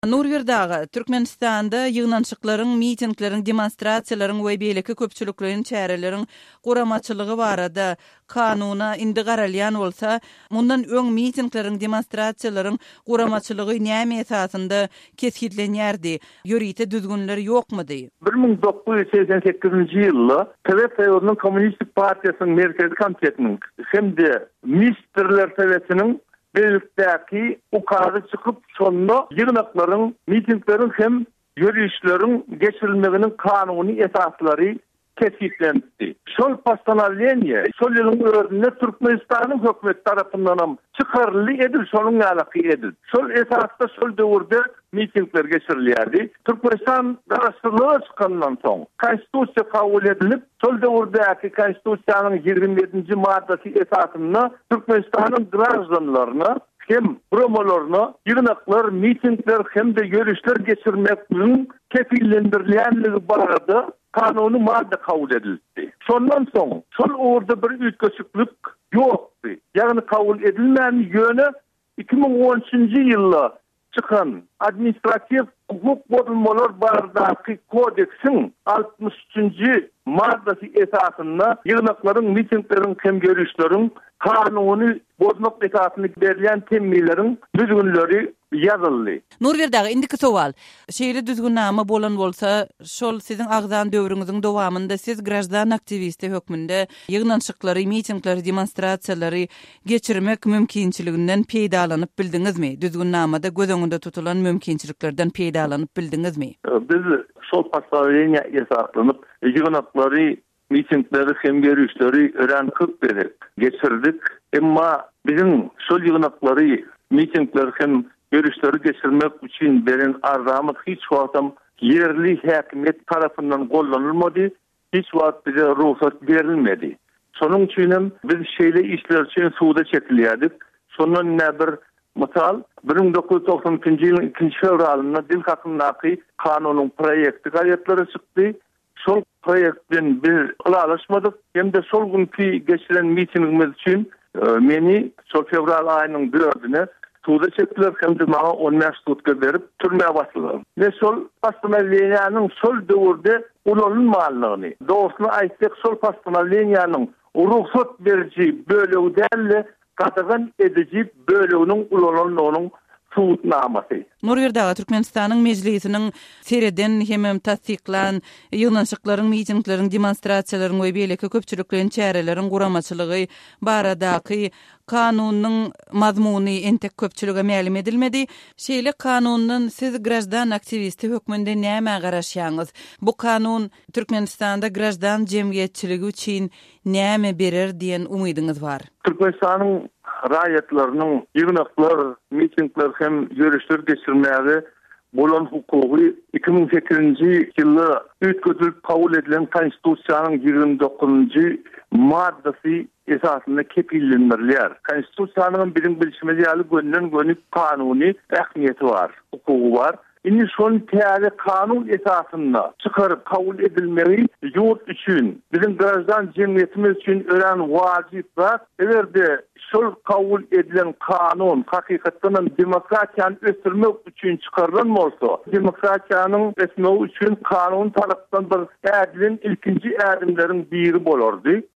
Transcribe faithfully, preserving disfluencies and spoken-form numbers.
Nurgül dağı, Türkmenistanda yığınançyklaryň, mitinglerin, demonstrasiýalaryň we beýleki köpçüliklerin çäreleriň guramaçylygy barada kanuna indi garalýan bolsa, mundan öň mitinglerin, demonstrasiýalaryň guramaçylygy näme esasynda kesgitlenýärdi? Ýörite düzgünler ýokmudy? bir ming dokuz ýüz seksen sekizinji ýylda T V P-nyň Kommunistik Partiýasynyň merkezi komitetiniň hemde ministrler Soветiniň belirtdäki ukarı çıkıp sonunda yığınaklaryň, mitinglerin hem yürüyüşlerin geçirilmeginin kanuni esaslary kesgitlendi. Şol postanowlenie, şol ýylyň özünde Türkmenistanyň hökümeti tarapyndan çykarly edil, şonuň ýaly edil. Şol esasda şol döwürde mitingler geçirilýärdi. Türkmenistan daraşdyrlygy çykandan soň konstitusiýa kabul edilip, şol döwürdäki konstitusiýanyň ýigirme ýedinji maddesi esasynda Türkmenistanyň gражданlaryna hem promolaryna ýygnaklar, mitingler hem de ýörüşler geçirmek üçin kepillendirilýänligi barada kanunu madde kabul edildi. Şondan soň şol orada bir ütköçüklik ýokdy. Ýagny kabul edilmän ýöne iki ming on üçinji ýylda çıkan administrativ hukuk bozulmalar baradaky kodeksin altmış üçinji maddesi esasında yığınaklaryň, mitinglerin hem görüşleriň kanunu bozmak esasyny berilýän temmilerin düzgünleri ýazyldy. Nurwerdagy indiki sowal. Şeýle düzgünname bolan bolsa, şol siziň agzan döwrüňiziň dowamında siz gраждан aktivisti hökmünde ýygnaşyklary, mitingleri, demonstrasiýalary geçirmek mümkinçiliginden peýdalanyp bildiňizmi? Düzgünnamada göz öňünde tutulan mümkinçiliklerden peýdalanyp bildiňizmi? Biz şol postanowlenie esaslanyp ýygnaklary, mitingleri hem görüşleri öğrenip berip geçirdik. Emma bizim şol ýygnakları, mitingler hem görüşleri geçirmek için beren arzamyz hiç wagtam yerli häkimet tarapyndan gollanylmady, hiç wagt bize ruhsat berilmedi. Şonuň üçin biz şeýle işler üçin suwda çekilýärdik. Şondan näber misal bir ming dokuz ýüz toksan üçinji ýylyň ikinji fevralynda dil hakyndaky kanunyň proýekti gaýetlere çykdy. Şol proýekden bir alaşmadyk. Hem de şol günkü geçiren mitingimiz üçin meni şol fevral aýynyň dördüne suwda çekdiler, hem de maňa on beş sutka berip türmäge basdylar. Ve şol postanowleniýanyň şol döwürde ulanylmalygyny, dogrusyny aýtsak şol postanowleniýanyň ruhsat beriji bölegi däl, gatagan edici bölüğünün ulanylmagynyň suwutnamasy. Nurwerdagy Türkmenistanyň mejlisiniň sereden hemem tasdiklan ýygnaşyklaryň, mitinglerin, demonstrasiýalaryň we beýleki köpçüliklerin çäreleriň guramaçylygy baradaky kanunyň mazmuny entek köpçülüge mälim edilmedi. Şeýle kanundan siz gраждан aktivisti hökmünde näme garaşýaňyz? Bu kanun Türkmenistanda gраждан jemgyýetçiligi üçin näme berer diýen umydyňyz bar? Türkmenistanyň raýatlarynyň ýygnaklar, mitingler hem görüşler geçirmäge bolan hukuky iki ming sekizinji ýylda ütködülüp kabul edilen konstitusiýanyň ýigirme dokuzunji maddesi esasında kepillendirilýär. Konstitusiýanyň birin bilişmeli ýaly gönden gönüp kanuny ähmiýeti var, hukuky var. Indi şol täze kanun esasında çıkarıp kabul edilmeli ýurt üçin, bizim gраждан jemgyýetimiz üçin ören wajyp bar. Egerde şol kabul edilen kanun hakykatdan demokratiýany ösürmek üçin çıkarılan bolsa, demokratiýanyň ösmegi üçin kanun tarapdan bir ädilin ilkinji ädimleriň biri bolardy.